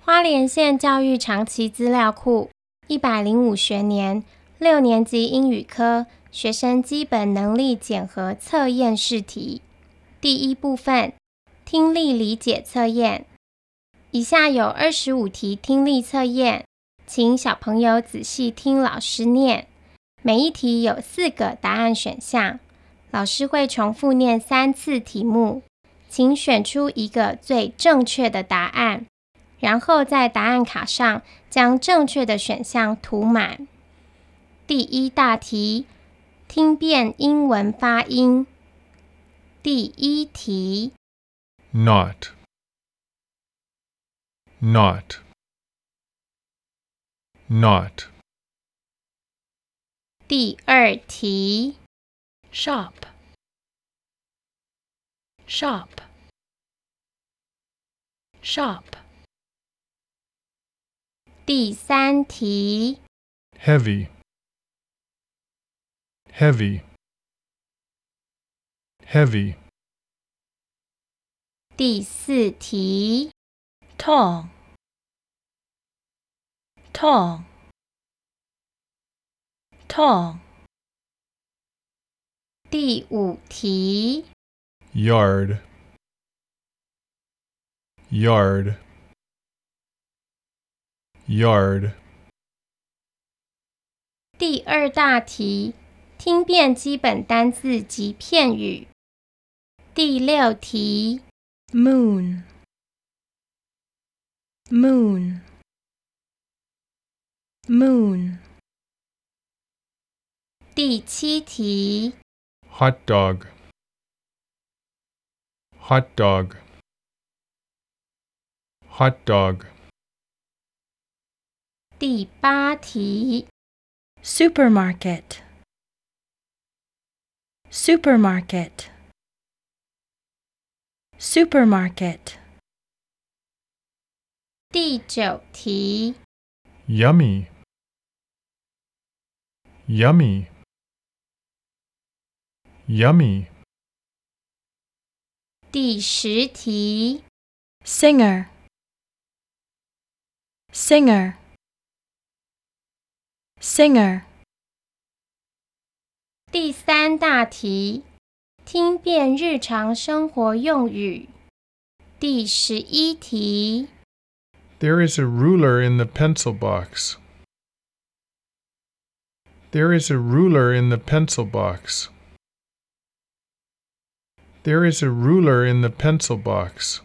花莲县教育长期资料库105学年6年级英语科学生基本能力检核测验试题。第一部分，听力理解测验。以下有25题听力测验，请小朋友仔细听老师念。每一题有4个答案选项，老师会重复念3次题目，请选出一个最正确的答案，然后在答案卡上将正确的选项涂满。第一大题，听辨英文发音。第一题 Not. Not. Not. 第二题 Shop. Shop. Shop. 第三题 Heavy. Heavy. Heavy. 第四题 Tall. Tall. Tall. 第五题 Yard. Yard. Yard. 第二大题，听辨基本单字及片语。第六题 Moon. Moon. Moon. 第七题 Hot dog. Hot dog. Hot dog. 第八题 Supermarket. Supermarket. Supermarket. 第九题 Yummy. Yummy. Yummy. 第十题 Singer. Singer. Singer. 第三大题，听辨日常生活用语。第11题 There is a ruler in the pencil box. There is a ruler in the pencil box. There is a ruler in the pencil box.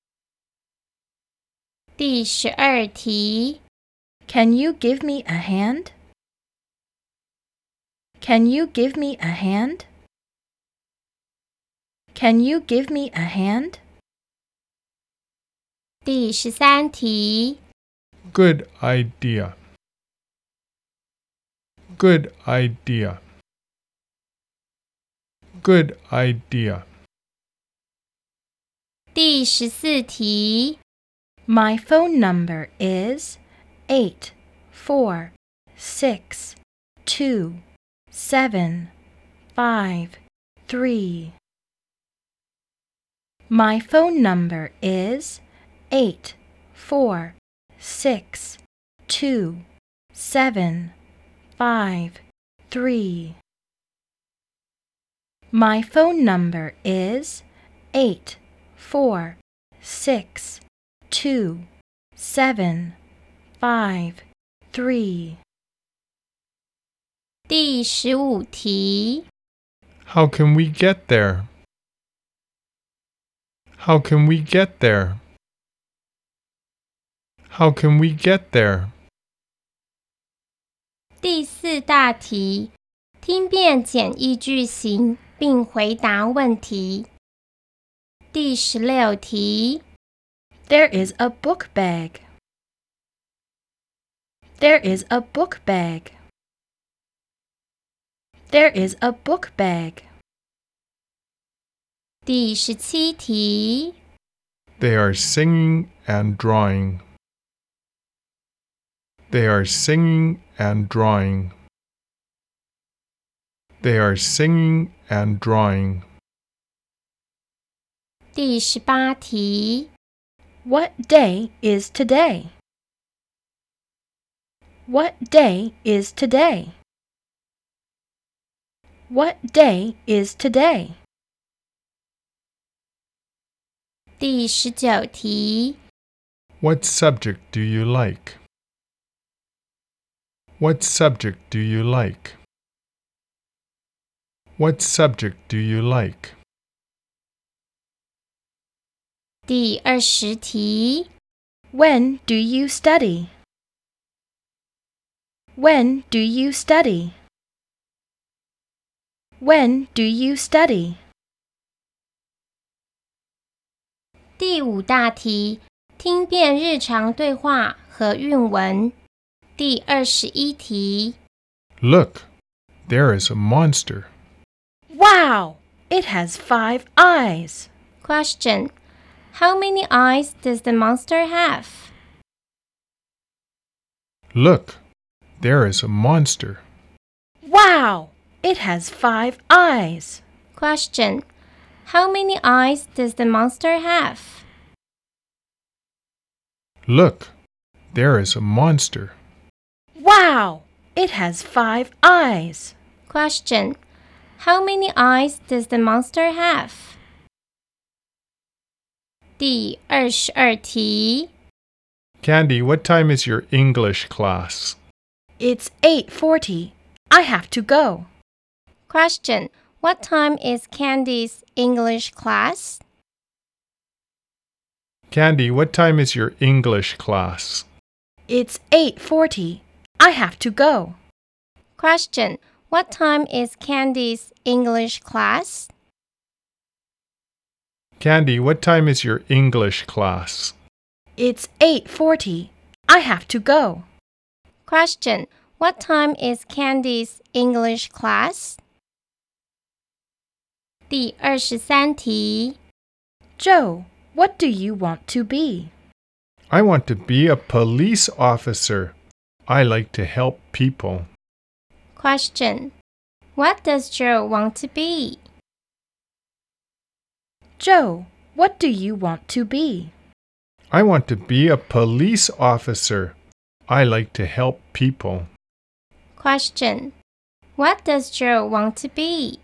第12题 Can you give me a hand? Can you give me a hand? Can you give me a hand? 第13题 Good idea. Good idea. Good idea. 第14题 My phone number is 8462753. My phone number is 8462753. My phone number is 8462753. 第15题 How can we get there? How can we get there? How can we get there? 第4大题，听辨简易句型并回答问题。第16题 There is a book bag. There is a book bag. There is a book bag. 第17题 They are singing and drawing. They are singing and drawing. They are singing and drawing. 第18题 What day is today? What day is today? What day is today? 第19题 What subject do you like? What subject do you like? What subject do you like? 第20题 When do you study? When do you study? When do you study? 第5大题听辨日常对话和韵文。第21题 Look, there is a monster. Wow! It has 5 eyes. Question How many eyes does the monster have? Look, there is a monster. Wow! It has 5 eyes. Question How many eyes does the monster have? Look, there is a monster. Wow! It has 5 eyes. Question How many eyes does the monster have? 第22题 Candy, what time is your English class? It's 8:40. I have to go. Question What time is Candy's English class? Candy, what time is your English class? It's 8:40. I have to go. Question What time is Candy's English class? Candy, what time is your English class? It's 8:40. I have to go. Question What time is Candy's English class? 第23题 Joe, what do you want to be? I want to be a police officer. I like to help people. Question What does Joe want to be? Joe, what do you want to be? I want to be a police officer. I like to help people. Question What does Joe want to be?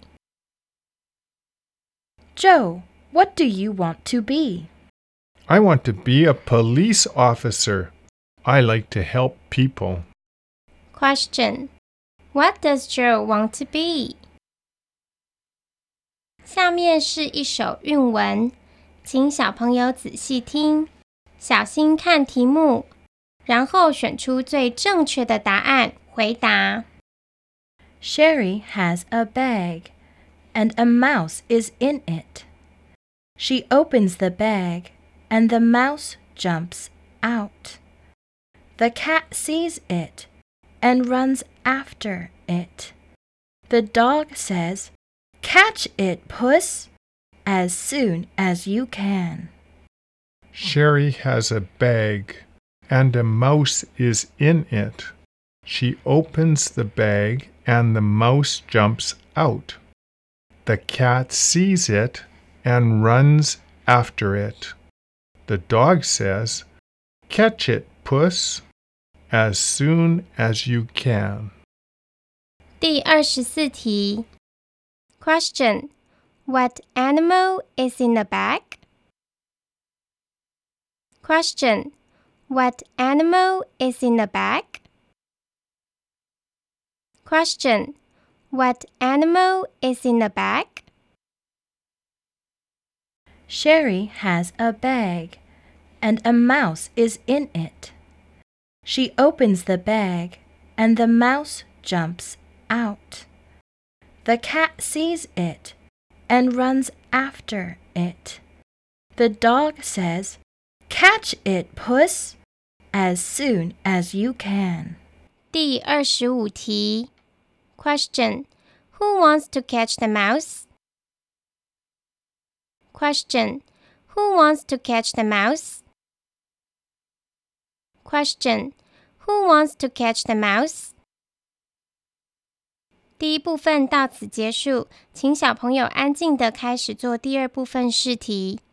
Joe, what do you want to be? I want to be a police officer. I like to help people. Question What does Joe want to be? 下面是一首韵文，请小朋友仔细听，小心看题目，然后选出最正确的答案回答。 Sherry has a bag, and a mouse is in it. She opens the bag, and the mouse jumps out. The cat sees it and runs after it. The dog says, "Catch it, Puss, as soon as you can." Sherry has a bag, and a mouse is in it. She opens the bag, and the mouse jumps out. The cat sees it and runs after it. The dog says, "Catch it, Puss, as soon as you can." 第24题 Question What animal is in the bag? Question What animal is in the bag? Question What animal is in the bag? Sherry has a bag, and a mouse is in it. She opens the bag, and the mouse jumps out. The cat sees it and runs after it. The dog says, "Catch it, Puss, as soon as you can." 第25题 Question Who wants to catch the mouse? Question Who wants to catch the mouse? Question Who wants to catch the mouse? 第一部分到此结束，请小朋友安静地开始做第二部分试题。